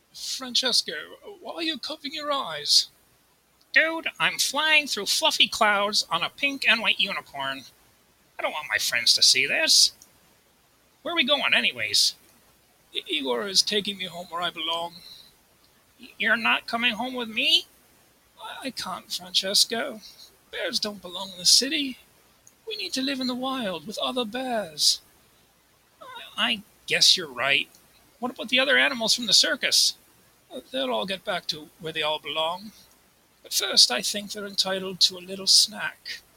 Francesco, why are you covering your eyes? Dude, I'm flying through fluffy clouds on a pink and white unicorn. I don't want my friends to see this. Where are we going, anyways? Igor is taking me home where I belong. You're not coming home with me? I can't, Francesco. Bears don't belong in the city. We need to live in the wild with other bears. I guess you're right. What about the other animals from the circus? They'll all get back to where they all belong. But first, I think they're entitled to a little snack.